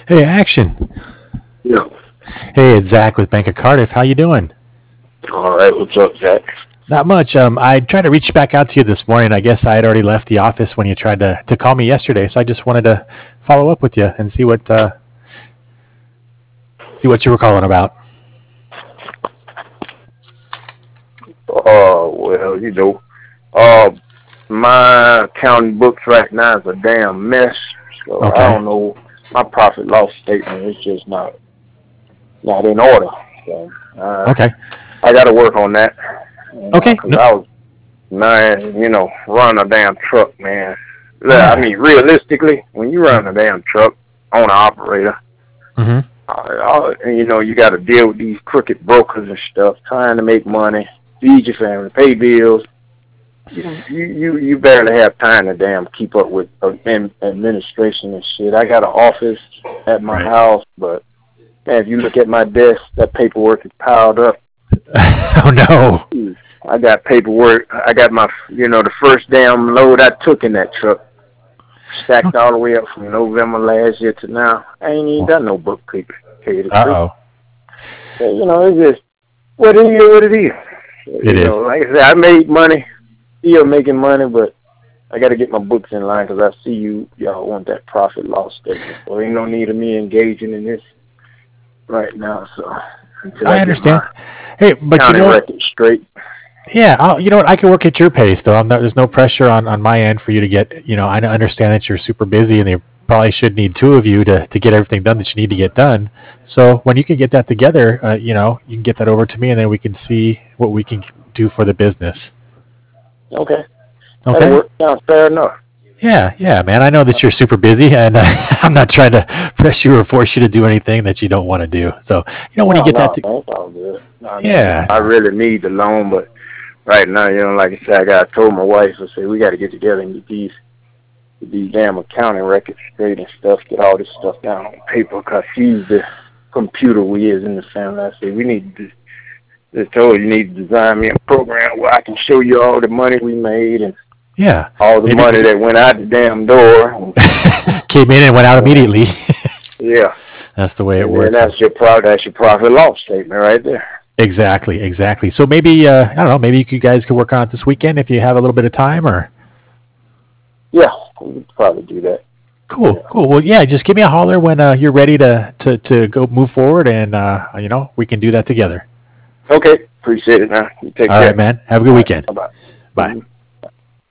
Hey, Action. Yeah. Hey, it's Zach with Bank of Cardiff. How you doing? All right. What's up, Zach? Not much. I tried to reach back out to you this morning. I guess I had already left the office when you tried to call me yesterday, so I just wanted to follow up with you and see what you were calling about. Well, uh, my accounting books right now is a damn mess. So I Okay. don't know. My profit loss statement is just not in order. So Okay. I got to work on that. Okay. Cause No, I was man, run a damn truck, man. Yeah, I yeah. mean, realistically, when you run a damn truck, owner operator, Mm-hmm. you got to deal with these crooked brokers and stuff, trying to make money, feed your family, pay bills. You barely have time to damn keep up with administration and shit. I got an office at my Right. house, but man, if you look at my desk, that paperwork is piled up. Oh no. I got paperwork. I got the first damn load I took in that truck stacked all the way up from November last year to now. I ain't even done no bookkeeping. Tell you the Uh truth. oh. So, it's just what it is. What it is. It is. Like I said, I made money, still making money, but I got to get my books in line because I see y'all want that profit loss statement. So ain't no need of me engaging in this right now. So until I I get understand. my Hey, but counting record straight. yeah, you know what? I can work at your pace, though. There's no pressure on my end for you to get. I understand that you're super busy, and they probably should need two of you to get everything done that you need to get done. So when you can get that together, you can get that over to me, and then we can see what we can do for the business. Okay, that'll Okay? work. Sounds fair enough. Yeah, yeah, man. I know that you're super busy, and I'm not trying to press you or force you to do anything that you don't want to do. So, when you No, get that, no, man, it's all good. No. yeah, I really need the loan, but right now, like I said, I told my wife, I said, we got to get together and get these damn accounting records straight and stuff, get all this stuff down on paper, because she's the computer whiz in the family. I said, we need to, just told her, you need to design me a program where I can show you all the money we made and yeah. all the Maybe money that went out the damn door. And, came in and went out immediately. yeah. That's the way it And then works. that's your profit loss statement right there. Exactly, exactly. So maybe I don't know. Maybe you guys could work on it this weekend if you have a little bit of time, or Yeah, we could probably do that. cool, Yeah. cool. Well, yeah, just give me a holler when you're ready to go move forward, and we can do that together. Okay, appreciate it, man. You take All right, care. man. Have a good All right, weekend. bye-bye. Bye. Mhm.